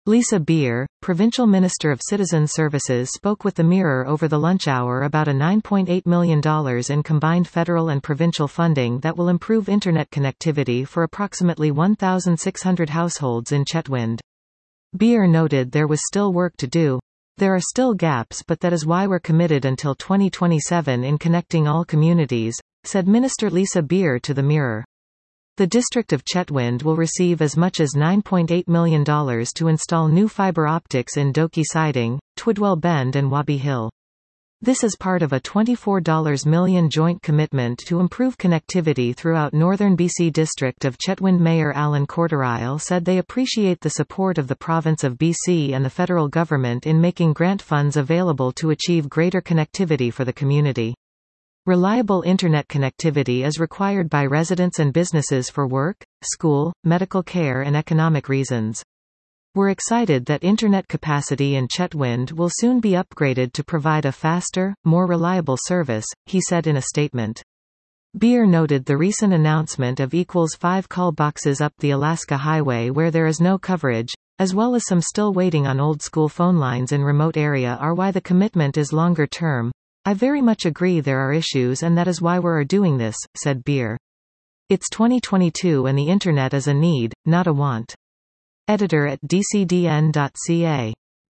Lisa Beer, Provincial Minister of Citizen Services, spoke with the Mirror over the lunch hour about a $9.8 million in combined federal and provincial funding that will improve internet connectivity for approximately 1,600 households in Chetwynd. Beer noted there was still work to do. There are still gaps, but that is why we're committed until 2027 in connecting all communities, said Minister Lisa Beer to the Mirror. The district of Chetwynd will receive as much as $9.8 million to install new fibre optics in Doki Siding, Twidwell Bend and Wabi Hill. This is part of a $24 million joint commitment to improve connectivity throughout northern BC. District of Chetwynd Mayor Alan Corderisle said they appreciate the support of the province of BC and the federal government in making grant funds available to achieve greater connectivity for the community. Reliable internet connectivity is required by residents and businesses for work, school, medical care and economic reasons. We're excited that internet capacity in Chetwynd will soon be upgraded to provide a faster, more reliable service, he said in a statement. Beer noted the recent announcement of =5 call boxes up the Alaska Highway where there is no coverage, as well as some still waiting on old school phone lines in remote area are why the commitment is longer term. I very much agree there are issues and that is why we're doing this, said Beer. It's 2022 and the internet is a need, not a want. Editor at dcdn.ca